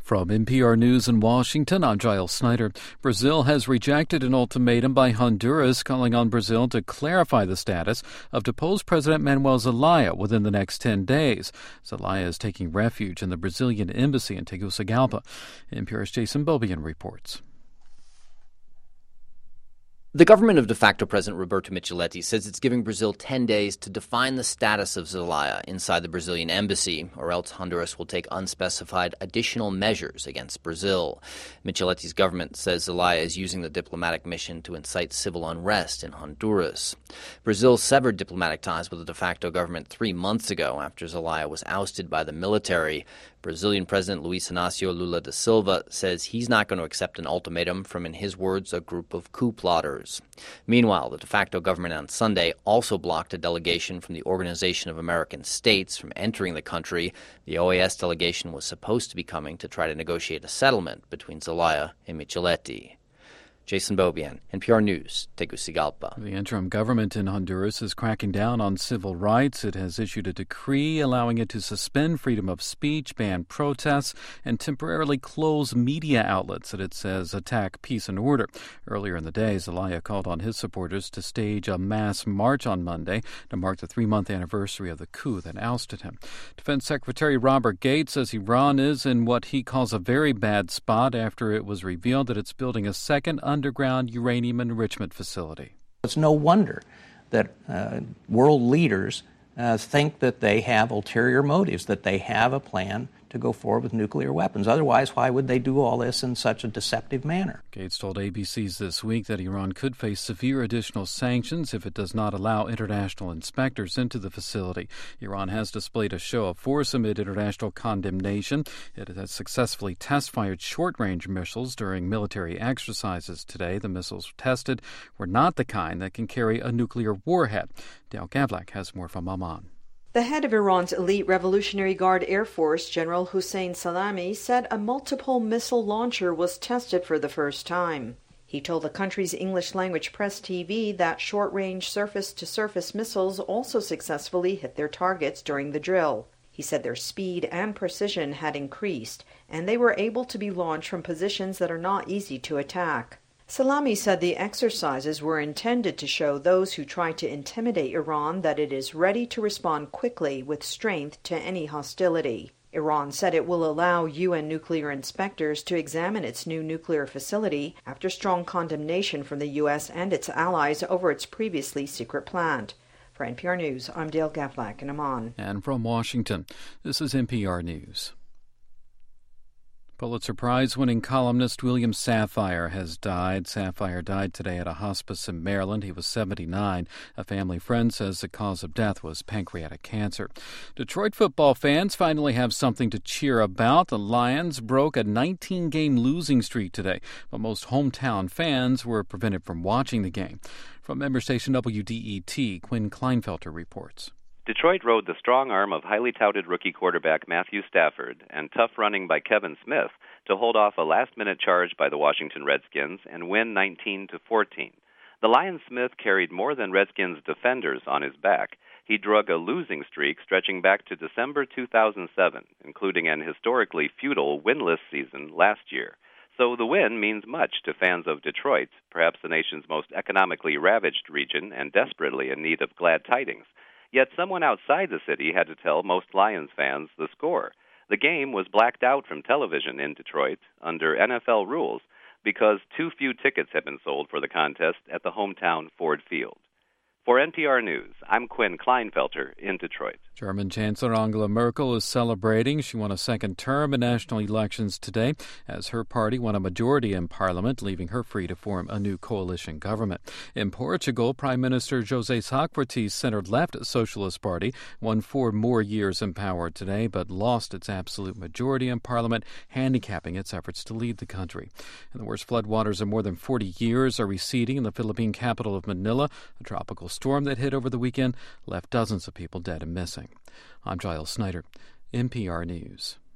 From NPR News in Washington, I'm Giles Snyder. Brazil has rejected an ultimatum by Honduras calling on Brazil to clarify the status of deposed President Manuel Zelaya within the next 10 days. Zelaya is taking refuge in the Brazilian embassy in Tegucigalpa. NPR's Jason Beaubien reports. The government of de facto President Roberto Micheletti says it's giving Brazil 10 days to define the status of Zelaya inside the Brazilian embassy, or else Honduras will take unspecified additional measures against Brazil. Micheletti's government says Zelaya is using the diplomatic mission to incite civil unrest in Honduras. Brazil severed diplomatic ties with the de facto government 3 months ago after Zelaya was ousted by the military. Brazilian President Luiz Inácio Lula da Silva says he's not going to accept an ultimatum from, in his words, a group of coup plotters. Meanwhile, the de facto government on Sunday also blocked a delegation from the Organization of American States from entering the country. The OAS delegation was supposed to be coming to try to negotiate a settlement between Zelaya and Micheletti. Jason Beaubien, NPR News, Tegucigalpa. The interim government in Honduras is cracking down on civil rights. It has issued a decree allowing it to suspend freedom of speech, ban protests, and temporarily close media outlets that it says attack peace and order. Earlier in the day, Zelaya called on his supporters to stage a mass march on Monday to mark the 3-month anniversary of the coup that ousted him. Defense Secretary Robert Gates says Iran is in what he calls a very bad spot after it was revealed that it's building a second underground uranium enrichment facility. It's no wonder that world leaders think that they have ulterior motives, that they have a plan to go forward with nuclear weapons. Otherwise, why would they do all this in such a deceptive manner? Gates told ABC's This Week that Iran could face severe additional sanctions if it does not allow international inspectors into the facility. Iran has displayed a show of force amid international condemnation. It has successfully test-fired short-range missiles during military exercises today. The missiles tested were not the kind that can carry a nuclear warhead. Dale Gavlak has more from Amman. The head of Iran's elite Revolutionary Guard Air Force, General Hossein Salami, said a multiple missile launcher was tested for the first time. He told the country's English-language press TV that short-range surface-to-surface missiles also successfully hit their targets during the drill. He said their speed and precision had increased, and they were able to be launched from positions that are not easy to attack. Salami said the exercises were intended to show those who try to intimidate Iran that it is ready to respond quickly with strength to any hostility. Iran said it will allow UN nuclear inspectors to examine its new nuclear facility after strong condemnation from the U.S. and its allies over its previously secret plant. For NPR News, I'm Dale Gavlak in Amman. And from Washington, this is NPR News. Pulitzer Prize-winning columnist William Safire has died. Safire died today at a hospice in Maryland. He was 79. A family friend says the cause of death was pancreatic cancer. Detroit football fans finally have something to cheer about. The Lions broke a 19-game losing streak today, but most hometown fans were prevented from watching the game. From member station WDET, Quinn Kleinfelter reports. Detroit rode the strong arm of highly touted rookie quarterback Matthew Stafford and tough running by Kevin Smith to hold off a last-minute charge by the Washington Redskins and win 19-14. The Lions Smith carried more than Redskins defenders on his back. He drug a losing streak stretching back to December 2007, including an historically futile winless season last year. So the win means much to fans of Detroit, perhaps the nation's most economically ravaged region and desperately in need of glad tidings. Yet someone outside the city had to tell most Lions fans the score. The game was blacked out from television in Detroit under NFL rules because too few tickets had been sold for the contest at the hometown Ford Field. For NPR News, I'm Quinn Kleinfelter in Detroit. German Chancellor Angela Merkel is celebrating. She won a second term in national elections today as her party won a majority in parliament, leaving her free to form a new coalition government. In Portugal, Prime Minister José Sócrates' center-left Socialist Party won 4 more years in power today, but lost its absolute majority in parliament, handicapping its efforts to lead the country. And the worst floodwaters in more than 40 years are receding in the Philippine capital of Manila. A tropical storm that hit over the weekend left dozens of people dead and missing. I'm Giles Snyder, NPR News.